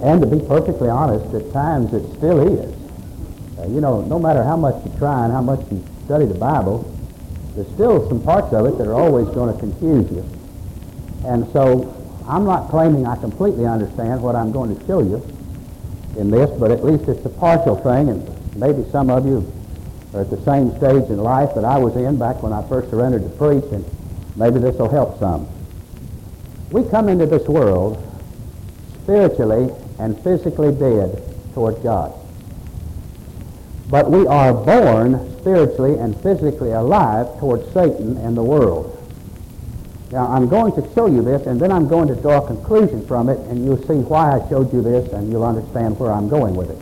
And to be perfectly honest, at times it still is. No matter how much you try and how much you study the Bible, there's still some parts of it that are always going to confuse you. And so I'm not claiming I completely understand what I'm going to show you in this, but at least it's a partial thing, and maybe some of you are at the same stage in life that I was in back when I first surrendered to preach, and maybe this will help some. We come into this world spiritually and physically dead toward God. But we are born spiritually and physically alive toward Satan and the world. Now, I'm going to show you this, and then I'm going to draw a conclusion from it, and you'll see why I showed you this, and you'll understand where I'm going with it.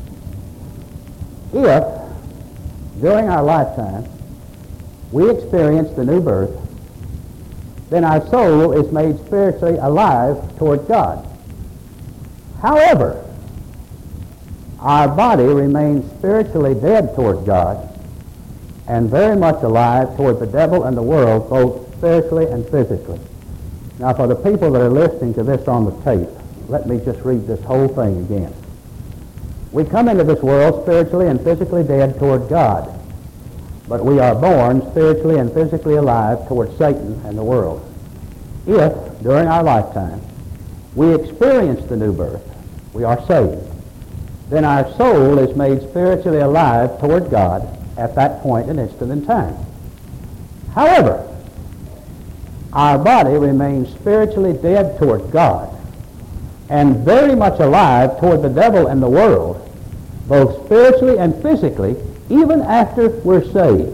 If, during our lifetime, we experience the new birth, then our soul is made spiritually alive toward God. However, our body remains spiritually dead toward God and very much alive toward the devil and the world, both spiritually and physically. Now, for the people that are listening to this on the tape, let me just read this whole thing again. We come into this world spiritually and physically dead toward God, but we are born spiritually and physically alive toward Satan and the world. If, during our lifetime, we experience the new birth, we are saved, then our soul is made spiritually alive toward God at that point and instant in time. However, our body remains spiritually dead toward God and very much alive toward the devil and the world, both spiritually and physically, even after we're saved.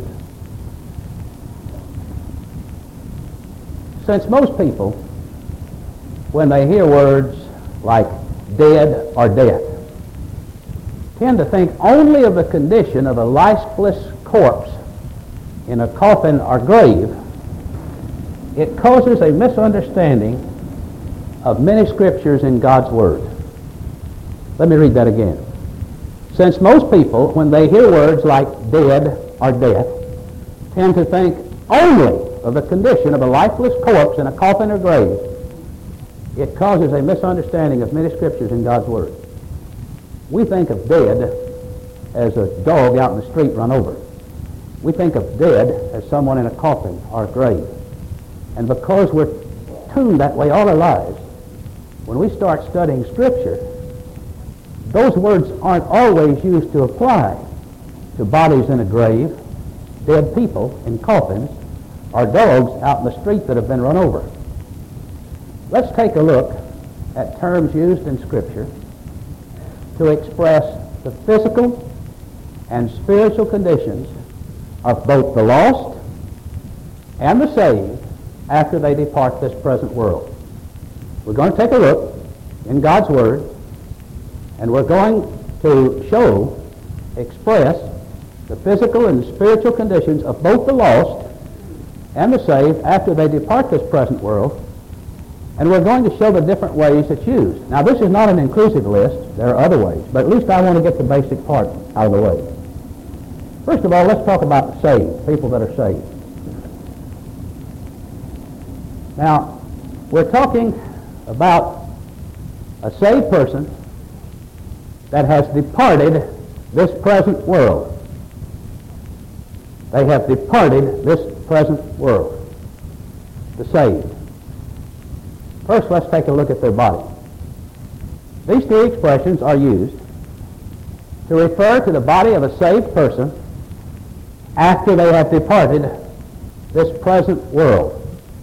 Since most people, when they hear words like dead or death, tend to think only of the condition of a lifeless corpse in a coffin or grave, it causes a misunderstanding of many scriptures in God's Word. Let me read that again. Since most people, when they hear words like dead or death, tend to think only of the condition of a lifeless corpse in a coffin or grave, it causes a misunderstanding of many scriptures in God's Word. We think of dead as a dog out in the street run over. We think of dead as someone in a coffin or a grave. And because we're tuned that way all our lives, when we start studying Scripture, those words aren't always used to apply to bodies in a grave, dead people in coffins, or dogs out in the street that have been run over. Let's take a look at terms used in Scripture to express the physical and spiritual conditions of both the lost and the saved after they depart this present world. We're going to take a look in God's Word, and we're going to express the physical and spiritual conditions of both the lost and the saved after they depart this present world. And we're going to show the different ways it's used. Now, this is not an inclusive list. There are other ways. But at least I want to get the basic part out of the way. First of all, let's talk about the saved, people that are saved. Now, we're talking about a saved person that has departed this present world. They have departed this present world. The saved. First, let's take a look at their body. These three expressions are used to refer to the body of a saved person after they have departed this present world.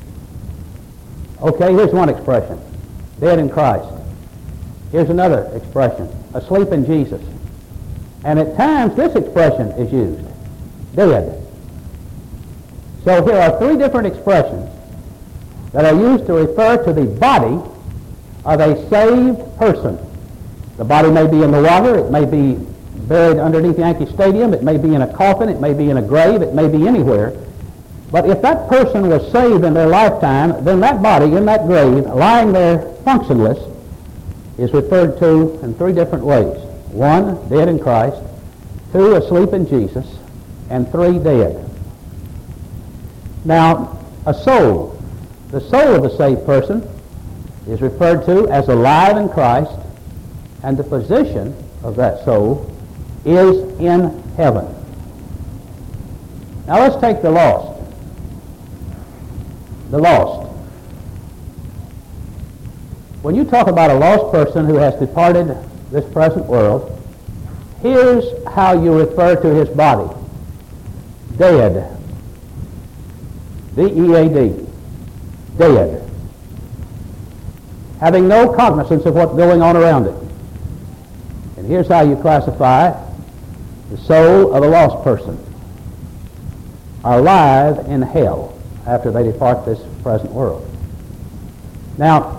Okay, here's one expression, dead in Christ. Here's another expression, asleep in Jesus. And at times, this expression is used, dead. So here are three different expressions that are used to refer to the body of a saved person. The body may be in the water, it may be buried underneath Yankee Stadium, it may be in a coffin, it may be in a grave, it may be anywhere. But if that person was saved in their lifetime, then that body in that grave, lying there functionless, is referred to in three different ways. One, dead in Christ. Two, asleep in Jesus. And three, dead. Now, a soul. The soul of the saved person is referred to as alive in Christ, And the position of that soul is in heaven. Now let's take the lost. The lost. When you talk about a lost person who has departed this present world, here's how you refer to his body. Dead. D-E-A-D. Dead. Having no cognizance of what's going on around it. And here's how you classify the soul of a lost person. Alive in hell after they depart this present world. Now,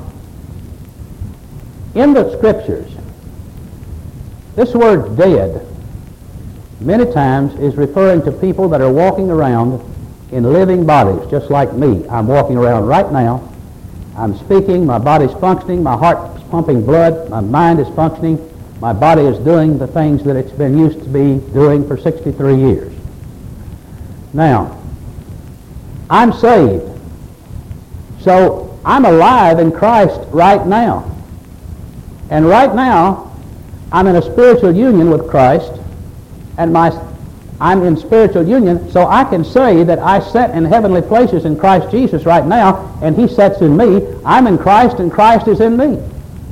in the Scriptures, this word dead many times is referring to people that are walking around in living bodies, just like me. I'm walking around right now. I'm speaking, my body's functioning, my heart's pumping blood, my mind is functioning, my body is doing the things that it's been used to be doing for 63 years. Now, I'm saved. So I'm alive in Christ right now. And right now, I'm in a spiritual union with Christ, and I'm in spiritual union, so I can say that I sit in heavenly places in Christ Jesus right now, and he sits in me. I'm in Christ, and Christ is in me.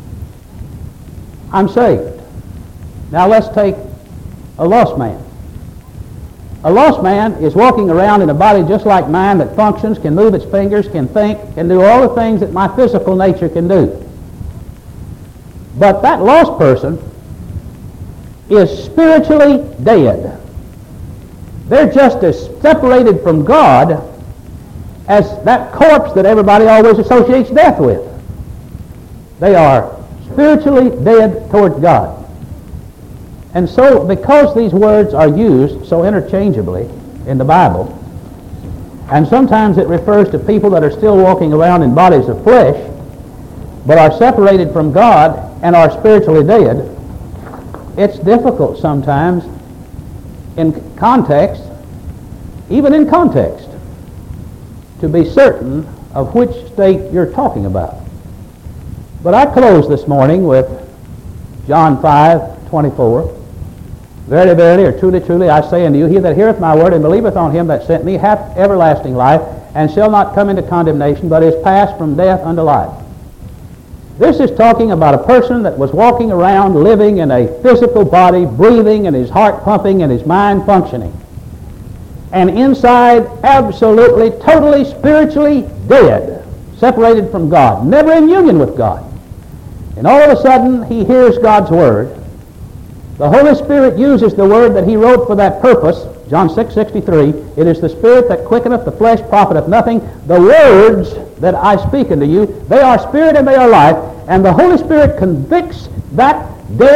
I'm saved. Now let's take a lost man. A lost man is walking around in a body just like mine that functions, can move its fingers, can think, can do all the things that my physical nature can do. But that lost person is spiritually dead. They're just as separated from God as that corpse that everybody always associates death with. They are spiritually dead toward God. And so, because these words are used so interchangeably in the Bible, and sometimes it refers to people that are still walking around in bodies of flesh, but are separated from God and are spiritually dead, it's difficult sometimes in context, even in context, to be certain of which state you're talking about. But I close this morning with John 5:24. Verily, verily, or truly, truly, I say unto you, he that heareth my word and believeth on him that sent me hath everlasting life, and shall not come into condemnation, but is passed from death unto life. This is talking about a person that was walking around living in a physical body, breathing, and his heart pumping, and his mind functioning. And inside, absolutely, totally, spiritually dead, separated from God, never in union with God. And all of a sudden, he hears God's word. The Holy Spirit uses the word that he wrote for that purpose, John 6:63. It is the Spirit that quickeneth, the flesh profiteth nothing. The words that I speak unto you, they are spirit and they are life. And the Holy Spirit convicts that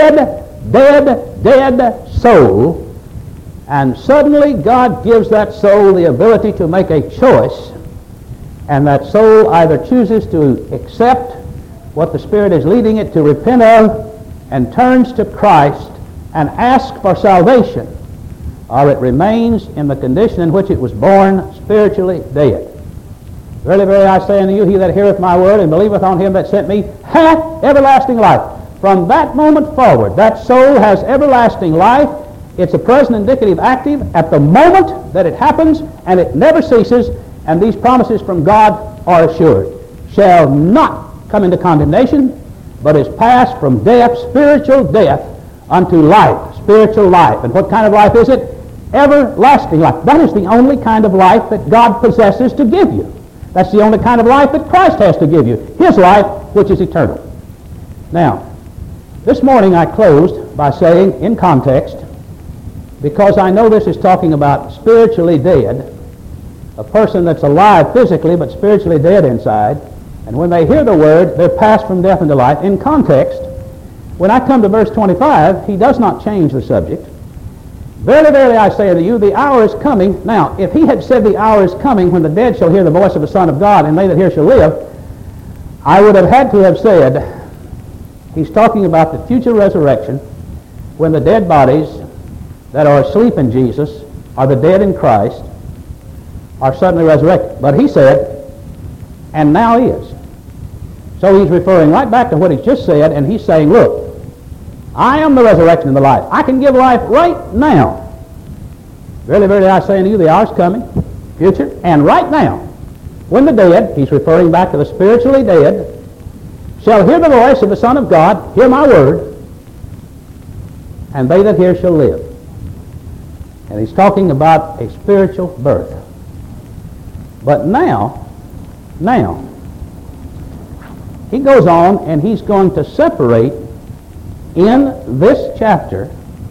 dead soul. And suddenly God gives that soul the ability to make a choice. And that soul either chooses to accept what the Spirit is leading it to repent of and turns to Christ and asks for salvation, or it remains in the condition in which it was born, spiritually dead. Verily, verily, I say unto you, he that heareth my word and believeth on him that sent me hath everlasting life. From that moment forward, that soul has everlasting life. It's a present indicative active at the moment that it happens, and it never ceases, and these promises from God are assured. Shall not come into condemnation, but is passed from death, spiritual death, unto life, spiritual life. And what kind of life is it? Everlasting life. That is the only kind of life that God possesses to give you. That's the only kind of life that Christ has to give you. His life, which is eternal. Now, this morning I closed by saying, in context, because I know this is talking about spiritually dead, a person that's alive physically but spiritually dead inside, and when they hear the word, they're passed from death into life. In context, when I come to verse 25, he does not change the subject. Verily, verily, I say unto you, the hour is coming. Now, if he had said the hour is coming when the dead shall hear the voice of the Son of God, and they that hear shall live, I would have had to have said, he's talking about the future resurrection when the dead bodies that are asleep in Jesus, are the dead in Christ, are suddenly resurrected. But he said, and now is. So he's referring right back to what he's just said, and he's saying, look, I am the resurrection and the life. I can give life right now. Verily, verily, I say unto you, the hour is coming, future, and right now, when the dead, he's referring back to the spiritually dead, shall hear the voice of the Son of God, hear my word, and they that hear shall live. And he's talking about a spiritual birth. But now, he goes on and he's going to separate in this chapter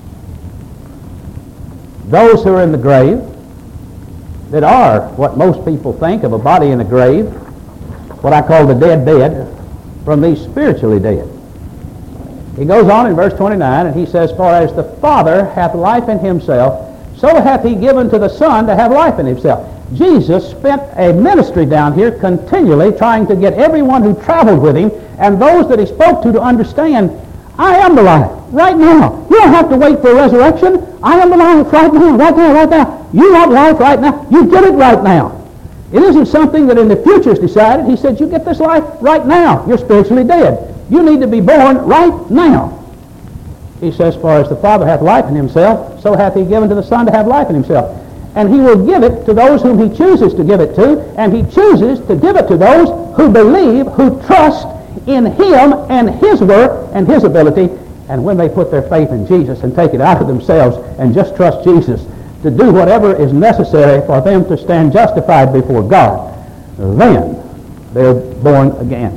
those who are in the grave, that are what most people think of a body in the grave, what I call the dead, from these spiritually dead. He goes on in verse 29 and he says, for as the Father hath life in himself, so hath he given to the Son to have life in himself. Jesus spent a ministry down here continually trying to get everyone who traveled with him and those that he spoke to understand, I am the life right now. You don't have to wait for a resurrection. I am the life right now, right now, right now. You want life right now. You get it right now. It isn't something that in the future is decided. He said, you get this life right now. You're spiritually dead. You need to be born right now. He says, for as the Father hath life in himself, so hath he given to the Son to have life in himself. And he will give it to those whom he chooses to give it to, and he chooses to give it to those who believe, who trust in him and his work and his ability. And when they put their faith in Jesus and take it out of themselves and just trust Jesus to do whatever is necessary for them to stand justified before God, then they're born again.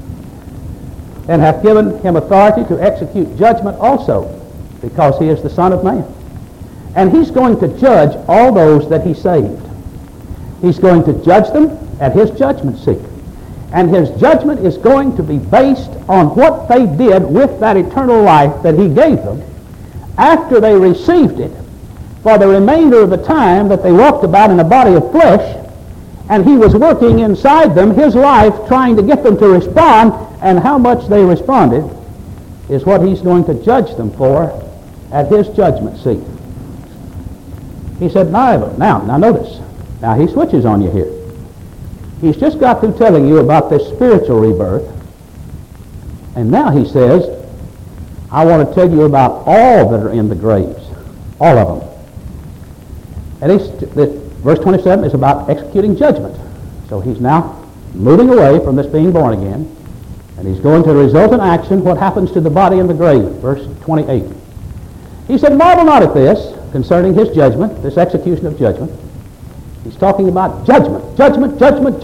And hath given him authority to execute judgment also, because he is the Son of Man. And he's going to judge all those that he saved. He's going to judge them at his judgment seat. And his judgment is going to be based on what they did with that eternal life that he gave them after they received it for the remainder of the time that they walked about in a body of flesh, and he was working inside them his life trying to get them to respond, and how much they responded is what he's going to judge them for at his judgment seat. He said, now notice, now he switches on you here. He's just got through telling you about this spiritual rebirth, and now he says, I want to tell you about all that are in the graves, all of them. And verse 27 is about executing judgment. So he's now moving away from this being born again, and he's going to result in action what happens to the body in the grave. Verse 28. He said, marvel not at this concerning his judgment, this execution of judgment. He's talking about judgment. Context.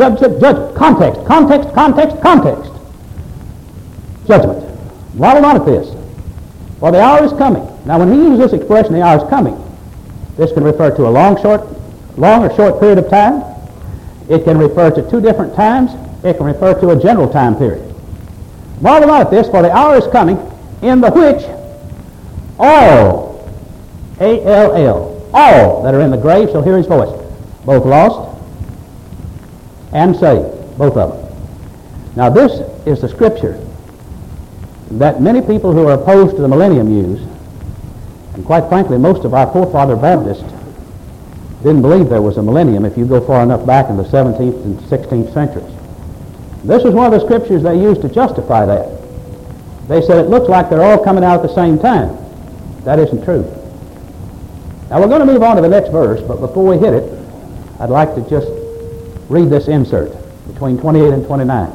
Judgment. Marvel not at this. For the hour is coming. Now when he uses this expression, the hour is coming, this can refer to a long or short period of time. It can refer to two different times. It can refer to a general time period. Marvel not at this, for the hour is coming, in the which all, A-L-L, all that are in the grave shall hear his voice, both lost and saved, both of them. Now this is the scripture that many people who are opposed to the millennium use, and quite frankly most of our forefather Baptists didn't believe there was a millennium if you go far enough back in the 17th and 16th centuries. This is one of the scriptures they used to justify that. They said it looks like they're all coming out at the same time. That isn't true. Now we're going to move on to the next verse, but before we hit it, I'd like to just read this insert between 28 and 29.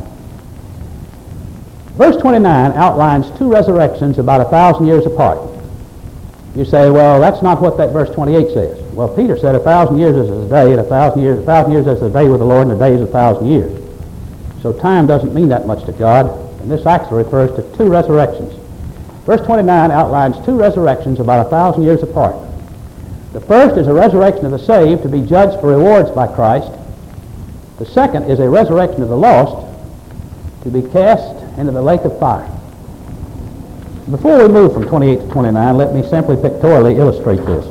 Verse 29 outlines two resurrections about 1,000 years apart. You say, well, that's not what that verse 28 says. Well, Peter said 1,000 years is a day, and 1,000 years is a day with the Lord, and a day is 1,000 years. So time doesn't mean that much to God, and this actually refers to two resurrections. Verse 29 outlines two resurrections about 1,000 years apart. The first is a resurrection of the saved to be judged for rewards by Christ. The second is a resurrection of the lost to be cast into the lake of fire. Before we move from 28 to 29, let me simply pictorially illustrate this.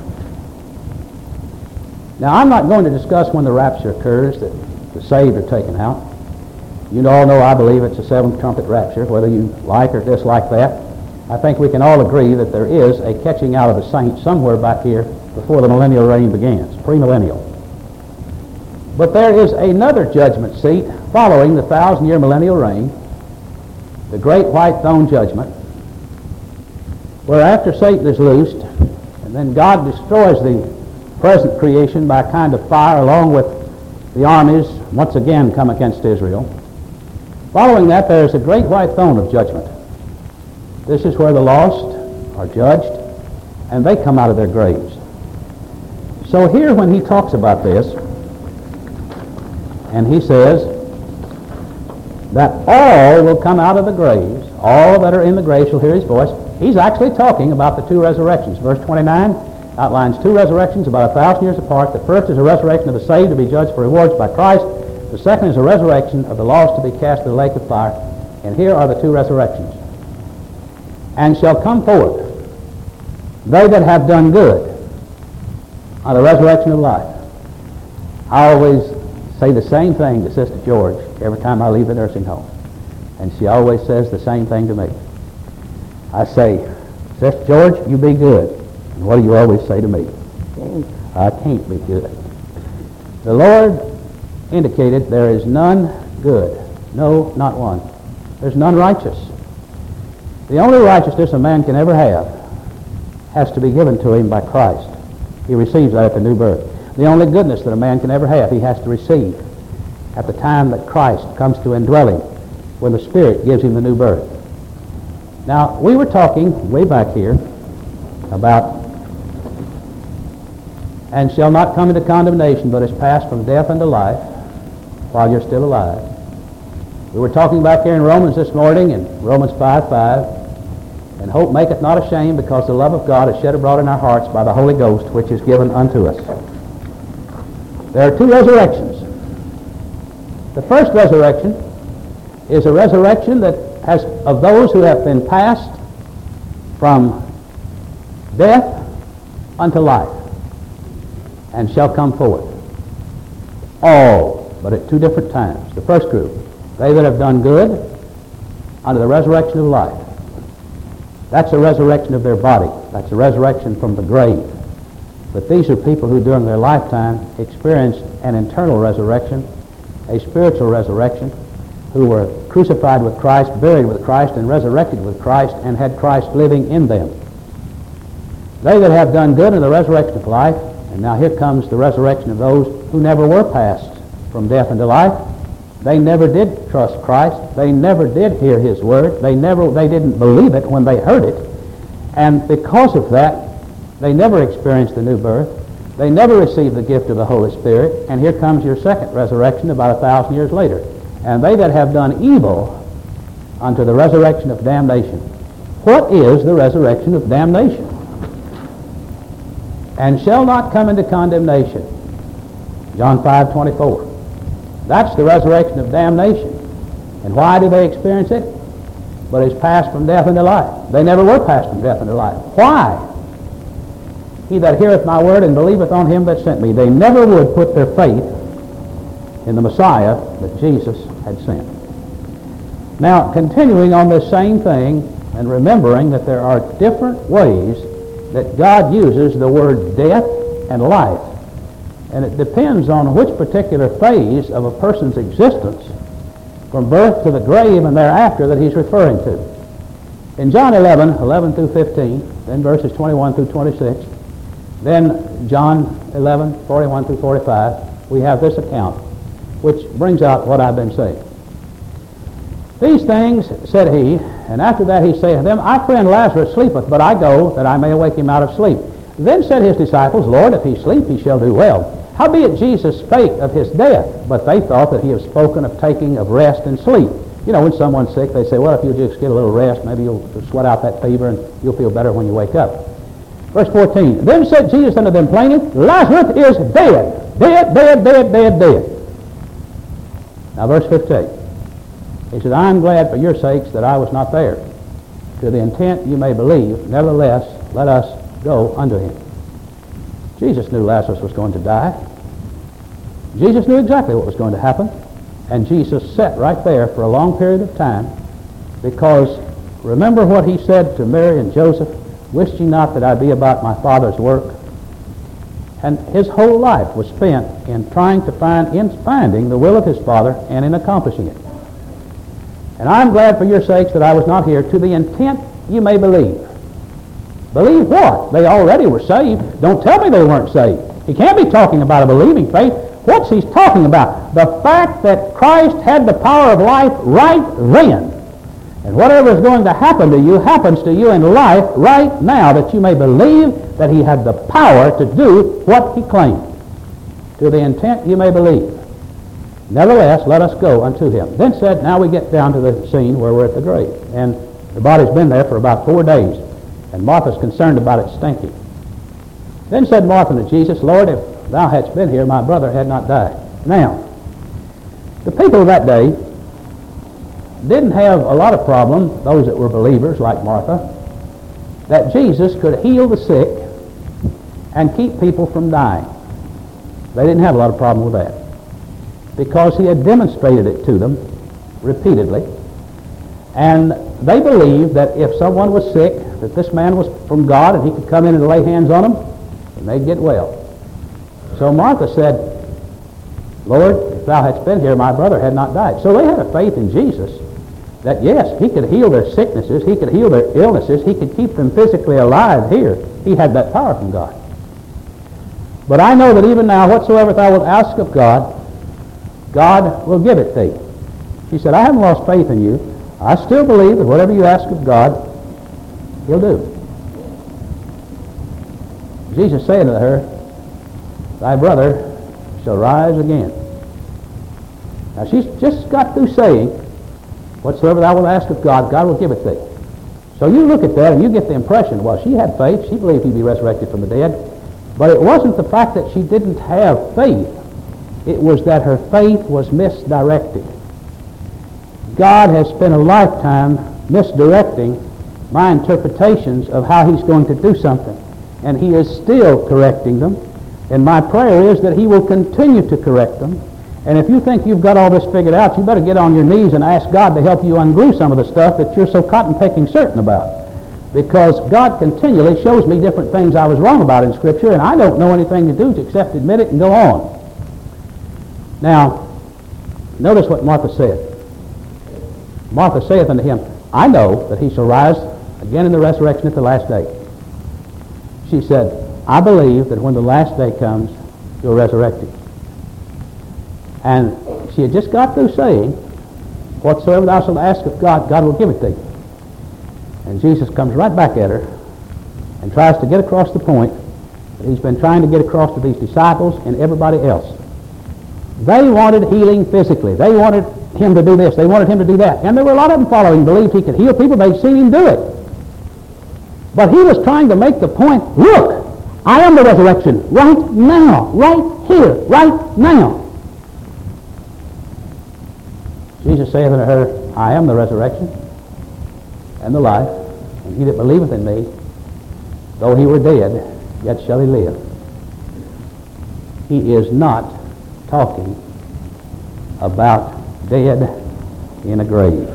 Now, I'm not going to discuss when the rapture occurs, that the saved are taken out. You all know I believe it's a seventh trumpet rapture, whether you like or dislike that. I think we can all agree that there is a catching out of the saints somewhere back here before the millennial reign begins, premillennial. But there is another judgment seat following the 1,000-year millennial reign, the great white throne judgment. where after Satan is loosed, and then God destroys the present creation by a kind of fire along with the armies once again come against Israel. Following that, there is a great white throne of judgment. This is where the lost are judged, and they come out of their graves. So here when he talks about this, and he says that all will come out of the graves, all that are in the grave shall hear his voice, he's actually talking about the two resurrections. Verse 29 outlines two resurrections about 1,000 years apart. The first is a resurrection of the saved to be judged for rewards by Christ. The second is a resurrection of the lost to be cast in the lake of fire. And here are the two resurrections. And shall come forth they that have done good on the resurrection of life. I always say the same thing to Sister George every time I leave the nursing home. And she always says the same thing to me. I say, Sister George, you be good. And what do you always say to me? I can't be good. The Lord indicated there is none good. No, not one. There's none righteous. The only righteousness a man can ever have has to be given to him by Christ. He receives that at the new birth. The only goodness that a man can ever have, he has to receive at the time that Christ comes to indwell him, when the Spirit gives him the new birth. Now, we were talking way back here about, and shall not come into condemnation, but is passed from death unto life while you're still alive. We were talking back here in Romans this morning, in Romans 5:5, and hope maketh not ashamed, because the love of God is shed abroad in our hearts by the Holy Ghost, which is given unto us. There are two resurrections. The first resurrection is a resurrection that has of those who have been passed from death unto life, and shall come forth. All, but at two different times. The first group, they that have done good unto the resurrection of life. That's a resurrection of their body. That's a resurrection from the grave. But these are people who during their lifetime experienced an internal resurrection, a spiritual resurrection, who were crucified with Christ, buried with Christ, and resurrected with Christ, and had Christ living in them. They that have done good in the resurrection of life, and now here comes the resurrection of those who never were passed from death into life. They never did trust Christ. They never did hear his word. They didn't believe it when they heard it. And because of that, they never experienced the new birth. They never received the gift of the Holy Spirit. And here comes your second resurrection about 1,000 years later. And they that have done evil unto the resurrection of damnation. What is the resurrection of damnation? And shall not come into condemnation. John 5:24. That's the resurrection of damnation. And why do they experience it? But it's passed from death into life. They never were passed from death into life. Why? He that heareth my word and believeth on him that sent me. They never would put their faith in the Messiah that Jesus had sent. Now, continuing on this same thing and remembering that there are different ways that God uses the word death and life. And it depends on which particular phase of a person's existence from birth to the grave and thereafter that he's referring to. In John 11 through 15, then verses 21 through 26, then John 11, 41 through 45, we have this account, which brings out what I've been saying. These things said he, and after that he saith to them, Our friend Lazarus sleepeth, but I go that I may awake him out of sleep. Then said his disciples, Lord, if he sleep, he shall do well. Howbeit Jesus spake of his death, but they thought that he had spoken of taking of rest and sleep. You know, when someone's sick, they say, well, if you'll just get a little rest, maybe you'll sweat out that fever and you'll feel better when you wake up. Verse 14, Then said Jesus unto them plainly, Lazarus is dead. Dead, dead, dead, dead, dead. Now verse 15. He said, I am glad for your sakes that I was not there, to the intent you may believe. Nevertheless, let us go unto him. Jesus knew Lazarus was going to die. Jesus knew exactly what was going to happen. And Jesus sat right there for a long period of time, because remember what he said to Mary and Joseph, Wist ye not that I be about my Father's work? And his whole life was spent in trying to finding the will of his Father and in accomplishing it. And I'm glad for your sakes that I was not here, to the intent you may believe. Believe what? They already were saved. Don't tell me they weren't saved. He can't be talking about a believing faith. What's he talking about? The fact that Christ had the power of life right then. And whatever is going to happen to you happens to you in life right now, that you may believe that he had the power to do what he claimed. To the intent you may believe. Nevertheless, let us go unto him. Then said, now we get down to the scene where we're at the grave. And the body's been there for about 4 days. And Martha's concerned about it stinking. Then said Martha to Jesus, Lord, if thou hadst been here, my brother had not died. Now, the people of that day didn't have a lot of problem, those that were believers like Martha, that Jesus could heal the sick and keep people from dying. They didn't have a lot of problem with that, because he had demonstrated it to them repeatedly. And they believed that if someone was sick, that this man was from God and he could come in and lay hands on them and they'd get well. So Martha said, Lord, if thou hadst been here, my brother had not died. So they had a faith in Jesus that yes, he could heal their sicknesses, he could heal their illnesses, he could keep them physically alive here. He had that power from God. But I know that even now, whatsoever thou wilt ask of God, God will give it thee. She said, I haven't lost faith in you. I still believe that whatever you ask of God, he'll do. Jesus said to her, thy brother shall rise again. Now she's just got through saying, whatsoever thou wilt ask of God, God will give it thee. So you look at that and you get the impression, well, she had faith. She believed he'd be resurrected from the dead. But it wasn't the fact that she didn't have faith. It was that her faith was misdirected. God has spent a lifetime misdirecting my interpretations of how he's going to do something. And he is still correcting them. And my prayer is that he will continue to correct them. And if you think you've got all this figured out, you better get on your knees and ask God to help you unglue some of the stuff that you're so cotton-picking certain about. Because God continually shows me different things I was wrong about in Scripture, and I don't know anything to do except admit it and go on. Now, notice what Martha said. Martha saith unto him, I know that he shall rise again in the resurrection at the last day. She said, I believe that when the last day comes, you'll resurrect him. And she had just got through saying, whatsoever thou shalt ask of God, God will give it thee. And Jesus comes right back at her and tries to get across the point that he's been trying to get across to these disciples and everybody else. They wanted healing physically. They wanted him to do this. They wanted him to do that. And there were a lot of them following, believed he could heal people. They'd seen him do it. But he was trying to make the point, look, I am the resurrection right now, right here, right now. Jesus saith unto her, I am the resurrection and the life, and he that believeth in me, though he were dead, yet shall he live. He is not talking about dead in a grave.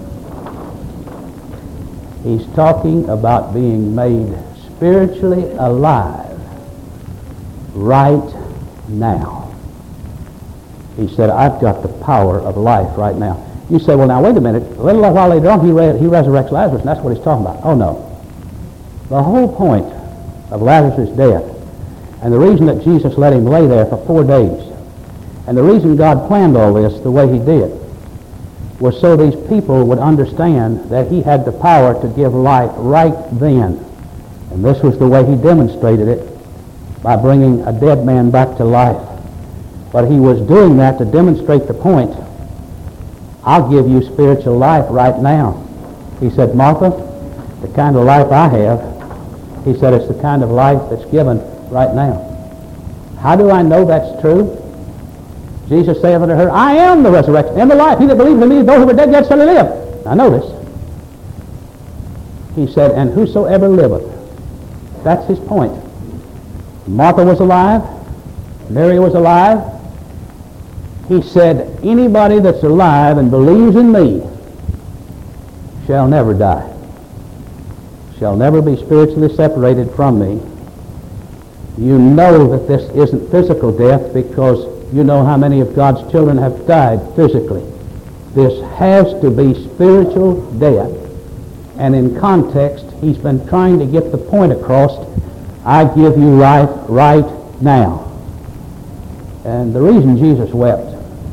He's talking about being made spiritually alive right now. He said, I've got the power of life right now. You say, well, now, wait a minute. A little while later on, he resurrects Lazarus, and that's what he's talking about. Oh, no. The whole point of Lazarus' death, and the reason that Jesus let him lay there for 4 days, and the reason God planned all this the way he did, was so these people would understand that he had the power to give life right then. And this was the way he demonstrated it, by bringing a dead man back to life. But he was doing that to demonstrate the point. I'll give you spiritual life right now. He said, Martha, the kind of life I have, he said, it's the kind of life that's given right now. How do I know that's true? Jesus saith unto her, I am the resurrection and the life. He that believes in me, though he were dead, yet shall he live. Now notice, he said, and whosoever liveth. That's his point. Martha was alive. Mary was alive. He said, anybody that's alive and believes in me shall never die, shall never be spiritually separated from me. You know that this isn't physical death because you know how many of God's children have died physically. This has to be spiritual death. And in context, he's been trying to get the point across, I give you life right now. And the reason Jesus wept,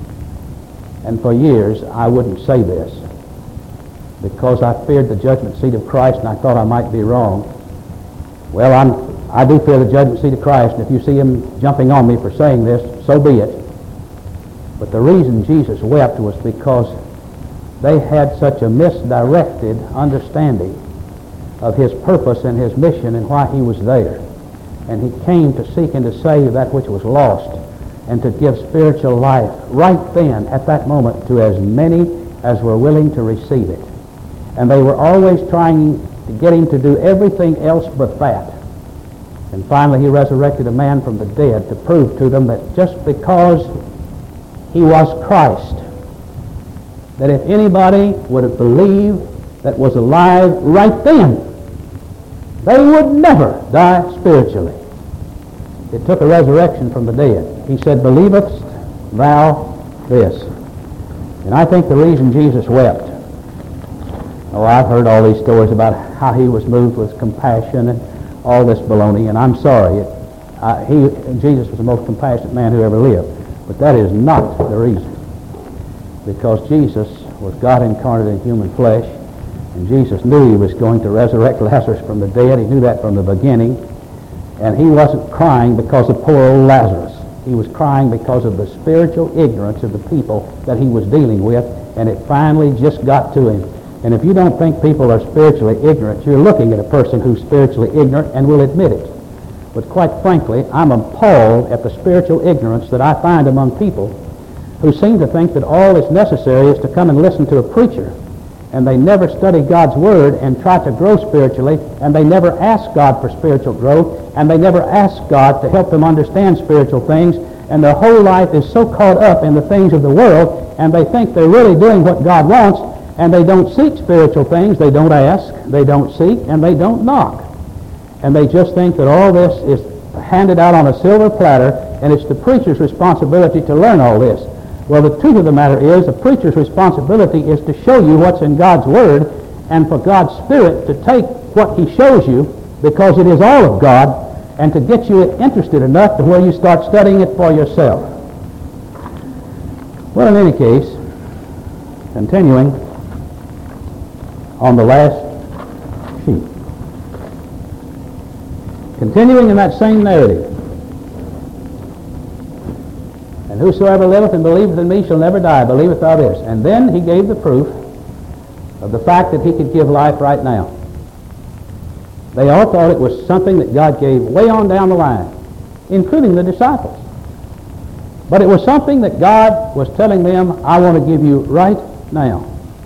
and for years I wouldn't say this, because I feared the judgment seat of Christ and I thought I might be wrong. Well, I do fear the judgment seat of Christ, and if you see him jumping on me for saying this, so be it. But the reason Jesus wept was because they had such a misdirected understanding of his purpose and his mission and why he was there. And he came to seek and to save that which was lost and to give spiritual life right then at that moment to as many as were willing to receive it. And they were always trying to get him to do everything else but that. And finally he resurrected a man from the dead to prove to them that just because he was Christ, that if anybody would have believed that was alive right then, they would never die spiritually. It took a resurrection from the dead. He said, believest thou this? And I think the reason Jesus wept, I've heard all these stories about how he was moved with compassion and all this baloney, and I'm sorry. Jesus was the most compassionate man who ever lived. But that is not the reason. Because Jesus was God incarnate in human flesh, and Jesus knew he was going to resurrect Lazarus from the dead. He knew that from the beginning. And he wasn't crying because of poor old Lazarus. He was crying because of the spiritual ignorance of the people that he was dealing with, and it finally just got to him. And if you don't think people are spiritually ignorant, you're looking at a person who's spiritually ignorant and will admit it. But quite frankly, I'm appalled at the spiritual ignorance that I find among people who seem to think that all that's necessary is to come and listen to a preacher. And they never study God's Word and try to grow spiritually, and they never ask God for spiritual growth, and they never ask God to help them understand spiritual things, and their whole life is so caught up in the things of the world, and they think they're really doing what God wants, and they don't seek spiritual things, they don't ask, they don't seek, and they don't knock. And they just think that all this is handed out on a silver platter, and it's the preacher's responsibility to learn all this. Well, the truth of the matter is, the preacher's responsibility is to show you what's in God's Word, and for God's Spirit to take what he shows you, because it is all of God, and to get you interested enough to where you start studying it for yourself. Well, in any case, continuing on the last sheet. Continuing in that same narrative. And whosoever liveth and believeth in me shall never die. Believeth thou this? And then he gave the proof of the fact that he could give life right now. They all thought it was something that God gave way on down the line, including the disciples. But it was something that God was telling them, I want to give you right now.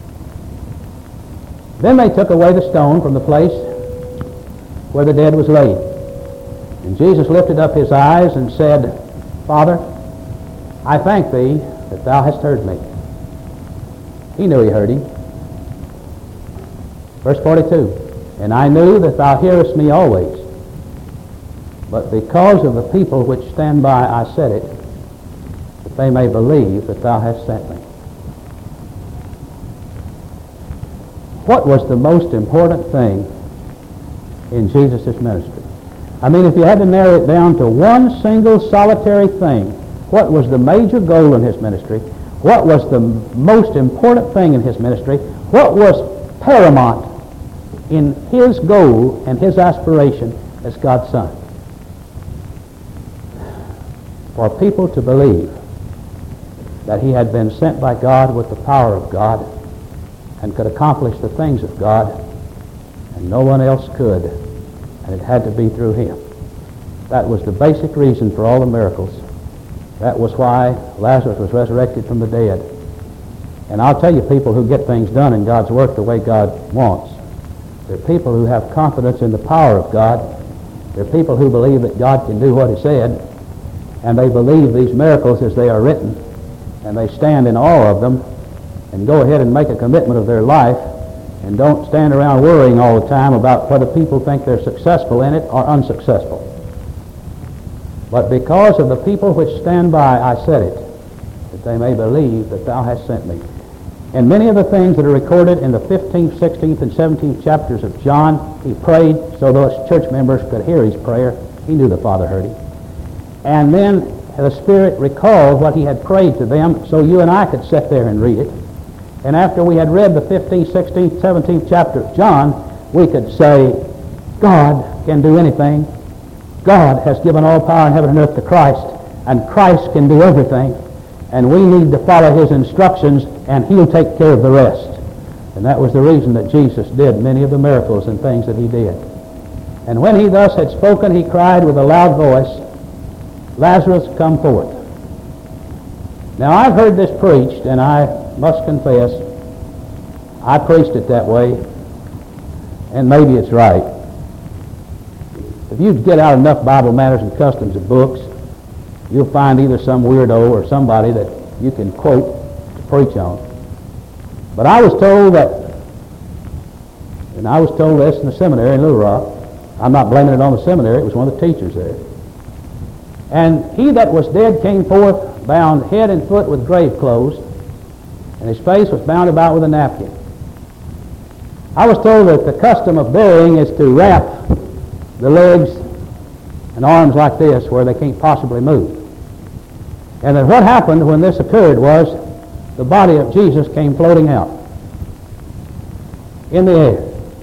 Then they took away the stone from the place where the dead was laid. And Jesus lifted up his eyes and said, Father, I thank thee that thou hast heard me. He knew he heard him. Verse 42, and I knew that thou hearest me always, but because of the people which stand by I said it, that they may believe that thou hast sent me. What was the most important thing in Jesus' ministry? I mean, if you had to narrow it down to one single solitary thing, what was the major goal in his ministry? What was the most important thing in his ministry? What was paramount in his goal and his aspiration as God's Son? For people to believe that he had been sent by God with the power of God and could accomplish the things of God, and no one else could, and it had to be through him. That was the basic reason for all the miracles. That was why Lazarus was resurrected from the dead. And I'll tell you, people who get things done in God's work the way God wants, they're people who have confidence in the power of God. They're people who believe that God can do what he said, and they believe these miracles as they are written, and they stand in awe of them and go ahead and make a commitment of their life, and don't stand around worrying all the time about whether people think they're successful in it or unsuccessful. But because of the people which stand by, I said it, that they may believe that thou hast sent me. And many of the things that are recorded in the 15th, 16th, and 17th chapters of John, he prayed so those church members could hear his prayer. He knew the Father heard him. And then the Spirit recalled what he had prayed to them so you and I could sit there and read it. And after we had read the 15th, 16th, 17th chapter of John, we could say, God can do anything. God has given all power in heaven and earth to Christ, and Christ can do everything. And we need to follow his instructions, and he'll take care of the rest. And that was the reason that Jesus did many of the miracles and things that he did. And when he thus had spoken, he cried with a loud voice, Lazarus, come forth. Now, I've heard this preached, and I must confess, I preached it that way, and maybe it's right. If you get out enough Bible Matters and Customs of books, you'll find either some weirdo or somebody that you can quote to preach on. But I was told that, and I was told this in the seminary in Little Rock. I'm not blaming it on the seminary, it was one of the teachers there. And he that was dead came forth, bound head and foot with grave clothes, and his face was bound about with a napkin. I was told that the custom of burying is to wrap the legs and arms like this where they can't possibly move. And that what happened when this occurred was the body of Jesus came floating out in the air.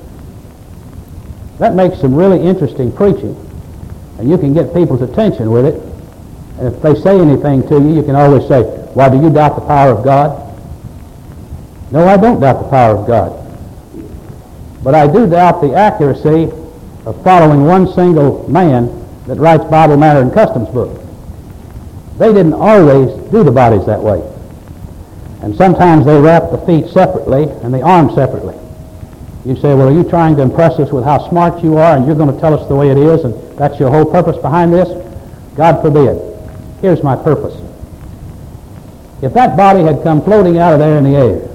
That makes some really interesting preaching, and you can get people's attention with it. And if they say anything to you, you can always say, why, do you doubt the power of God? No, I don't doubt the power of God. But I do doubt the accuracy of following one single man that writes Bible Matter and Customs book. They didn't always do the bodies that way. And sometimes they wrap the feet separately and the arms separately. You say, well, are you trying to impress us with how smart you are and you're going to tell us the way it is and that's your whole purpose behind this? God forbid. Here's my purpose. If that body had come floating out of there in the air,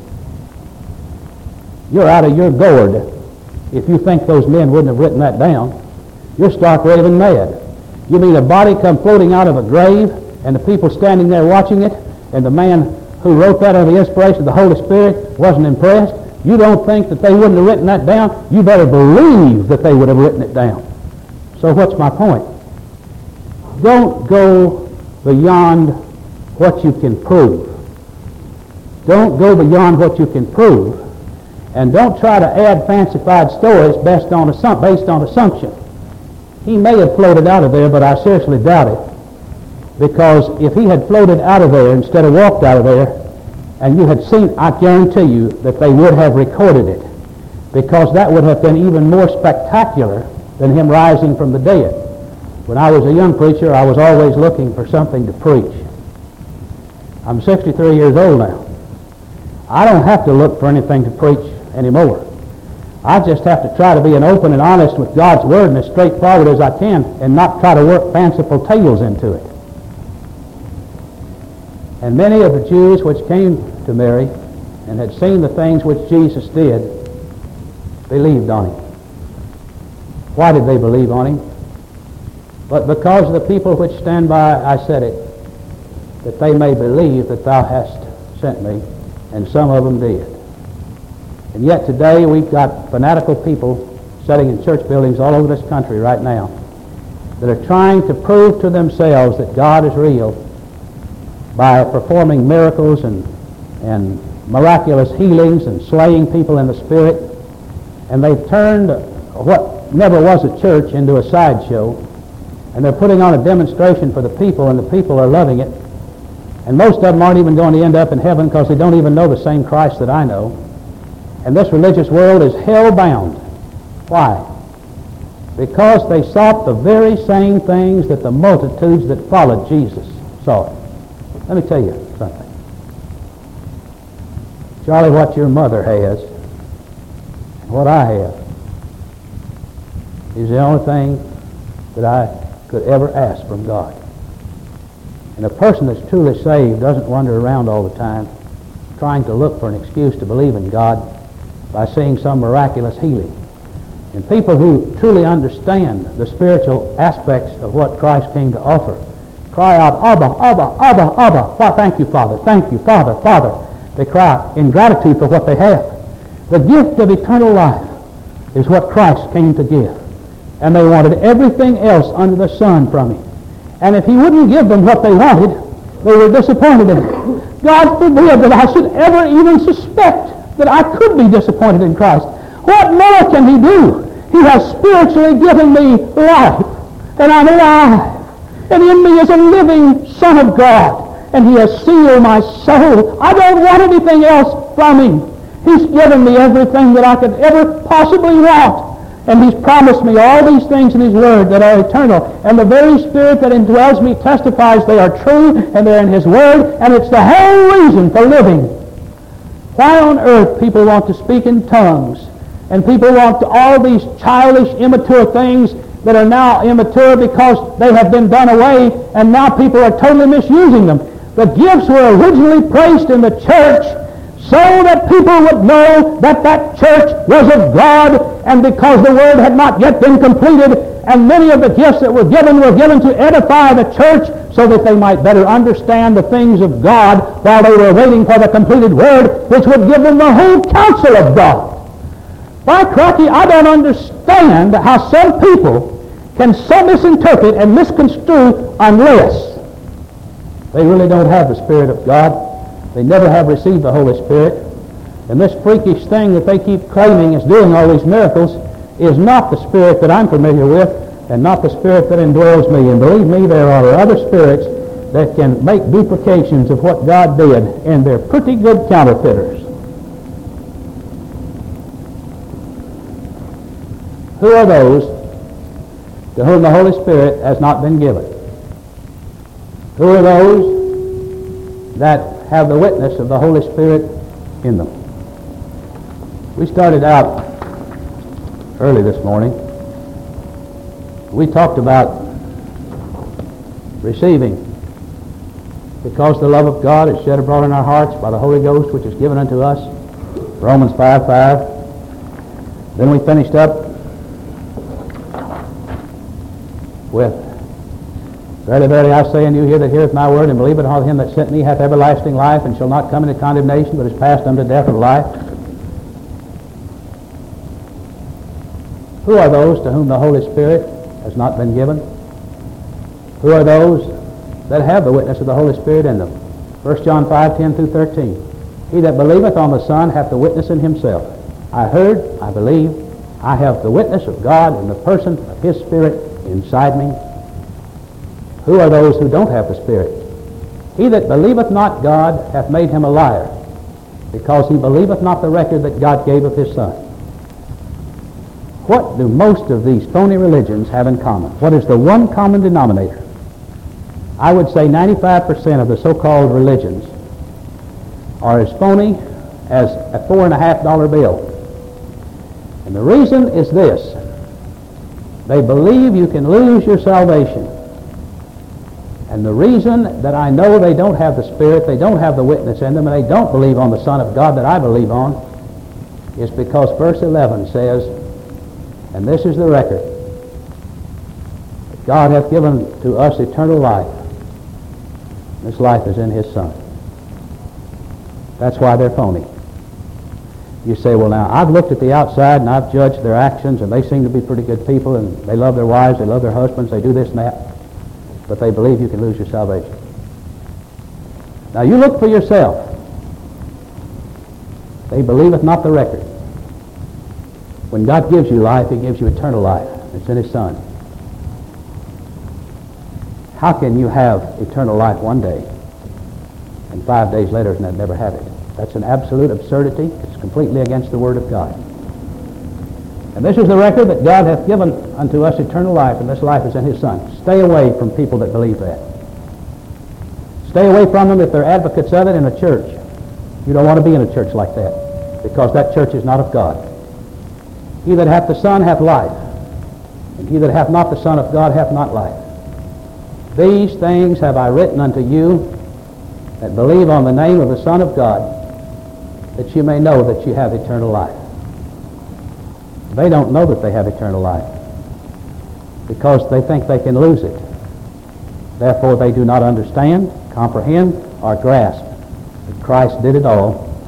you're out of your gourd if you think those men wouldn't have written that down. You're stark raving mad. You mean a body come floating out of a grave and the people standing there watching it and the man who wrote that under the inspiration of the Holy Spirit wasn't impressed? You don't think that they wouldn't have written that down? You better believe that they would have written it down. So what's my point? Don't go beyond what you can prove. Don't go beyond what you can prove. And don't try to add fancified stories based on assumption. He may have floated out of there, but I seriously doubt it. Because if he had floated out of there instead of walked out of there, and you had seen, I guarantee you that they would have recorded it. Because that would have been even more spectacular than him rising from the dead. When I was a young preacher, I was always looking for something to preach. I'm 63 years old now. I don't have to look for anything to preach anymore. I just have to try to be an open and honest with God's Word and as straightforward as I can and not try to work fanciful tales into it. And many of the Jews which came to Mary and had seen the things which Jesus did believed on him. Why did they believe on him? But because of the people which stand by, I said it, that they may believe that thou hast sent me, and some of them did. And yet today we've got fanatical people sitting in church buildings all over this country right now that are trying to prove to themselves that God is real by performing miracles and miraculous healings and slaying people in the Spirit. And they've turned what never was a church into a sideshow. And they're putting on a demonstration for the people, and the people are loving it. And most of them aren't even going to end up in heaven because they don't even know the same Christ that I know. And this religious world is hell-bound. Why? Because they sought the very same things that the multitudes that followed Jesus sought. Let me tell you something. Charlie, what your mother has and what I have is the only thing that I could ever ask from God. And a person that's truly saved doesn't wander around all the time trying to look for an excuse to believe in God by seeing some miraculous healing. And people who truly understand the spiritual aspects of what Christ came to offer cry out, Abba, Abba, Abba, Abba. Why, thank you, Father. Thank you, Father, Father. They cry out in gratitude for what they have. The gift of eternal life is what Christ came to give. And they wanted everything else under the sun from him. And if he wouldn't give them what they wanted, they were disappointed in him. God forbid that I should ever even suspect that I could be disappointed in Christ. What more can he do? He has spiritually given me life, and I'm alive. And in me is a living Son of God. And he has sealed my soul. I don't want anything else from him. He's given me everything that I could ever possibly want. And he's promised me all these things in his word that are eternal. And the very Spirit that indwells me testifies they are true, and they're in his word, and it's the whole reason for living. Why on earth people want to speak in tongues, and people want all these childish, immature things that are now immature because they have been done away, and now people are totally misusing them. The gifts were originally placed in the church so that people would know that that church was of God, and because the word had not yet been completed, and many of the gifts that were given to edify the church so that they might better understand the things of God while they were waiting for the completed word, which would give them the whole counsel of God. By cracky, I don't understand how some people can so misinterpret and misconstrue unless they really don't have the Spirit of God. They never have received the Holy Spirit. And this freakish thing that they keep claiming is doing all these miracles is not the Spirit that I'm familiar with, and not the Spirit that indwells me. And believe me, there are other spirits that can make duplications of what God did, and they're pretty good counterfeiters. Who are those to whom the Holy Spirit has not been given? Who are those that have the witness of the Holy Spirit in them? We started out early this morning. We talked about receiving, because the love of God is shed abroad in our hearts by the Holy Ghost, which is given unto us. Romans 5:5. Then we finished up with, verily, verily, I say unto you, he that heareth my word and believeth on him that sent me hath everlasting life, and shall not come into condemnation, but is passed unto death of life. Who are those to whom the Holy Spirit has not been given? Who are those that have the witness of the Holy Spirit in them? 1 John 5:10-13. He that believeth on the Son hath the witness in himself. I heard, I believe, I have the witness of God in the person of his Spirit inside me. Who are those who don't have the Spirit? He that believeth not God hath made him a liar, because he believeth not the record that God gave of his Son. What do most of these phony religions have in common? What is the one common denominator? I would say 95% of the so-called religions are as phony as a $4.50 bill. And the reason is this: they believe you can lose your salvation. And the reason that I know they don't have the Spirit, they don't have the witness in them, and they don't believe on the Son of God that I believe on, is because verse 11 says, and this is the record, that God hath given to us eternal life. This life is in his Son. That's why they're phony. You say, well, now, I've looked at the outside and I've judged their actions, and they seem to be pretty good people, and they love their wives, they love their husbands, they do this and that, but they believe you can lose your salvation. Now, you look for yourself. They believeth not the record. When God gives you life, he gives you eternal life. It's in his Son. How can you have eternal life one day and 5 days later and never have it? That's an absolute absurdity. It's completely against the Word of God. And this is the record, that God hath given unto us eternal life, and this life is in his Son. Stay away from people that believe that. Stay away from them if they're advocates of it in a church. You don't want to be in a church like that, because that church is not of God. He that hath the Son hath life, and he that hath not the Son of God hath not life. These things have I written unto you that believe on the name of the Son of God, that you may know that you have eternal life. They don't know that they have eternal life, because they think they can lose it. Therefore they do not understand, comprehend, or grasp that Christ did it all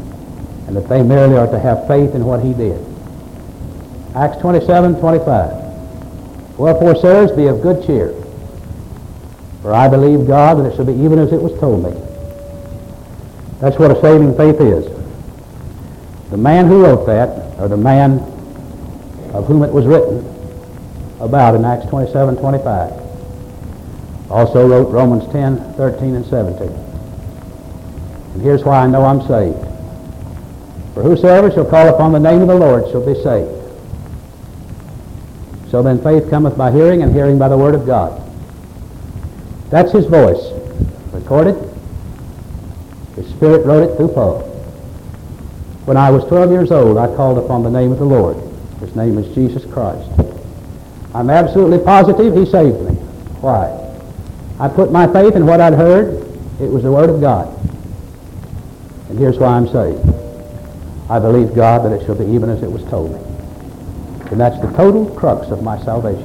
and that they merely are to have faith in what he did. Acts 27:25. Wherefore, sirs, be of good cheer, for I believe God that it shall be even as it was told me. That's what a saving faith is. The man who wrote that, or the man of whom it was written about in Acts 27:25, also wrote Romans 10:13 and 17. And here's why I know I'm saved. For whosoever shall call upon the name of the Lord shall be saved. So then faith cometh by hearing, and hearing by the word of God. That's his voice, recorded. His Spirit wrote it through Paul. When I was 12 years old, I called upon the name of the Lord. His name is Jesus Christ. I'm absolutely positive he saved me. Why? I put my faith in what I'd heard. It was the Word of God. And here's why I'm saved. I believe God that it shall be even as it was told me. And that's the total crux of my salvation.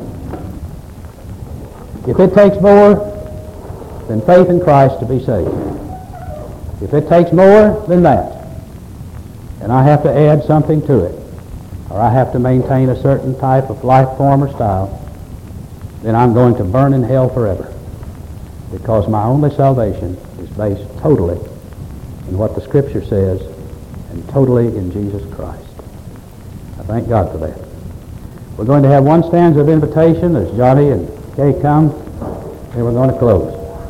If it takes more than faith in Christ to be saved, if it takes more than that, and I have to add something to it, or I have to maintain a certain type of life form or style, then I'm going to burn in hell forever. Because my only salvation is based totally in what the Scripture says and totally in Jesus Christ. I thank God for that. We're going to have one stanza of invitation as Johnny and Kay come, and we're going to close.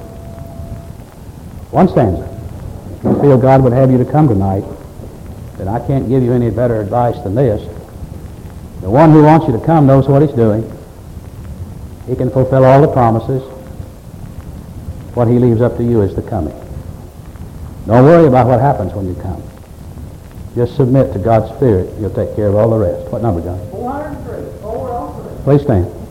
One stanza. If you feel God would have you to come tonight, then I can't give you any better advice than this. The one who wants you to come knows what he's doing. He can fulfill all the promises. What he leaves up to you is the coming. Don't worry about what happens when you come. Just submit to God's Spirit. He'll take care of all the rest. What number, John? 403. 403. Please stand.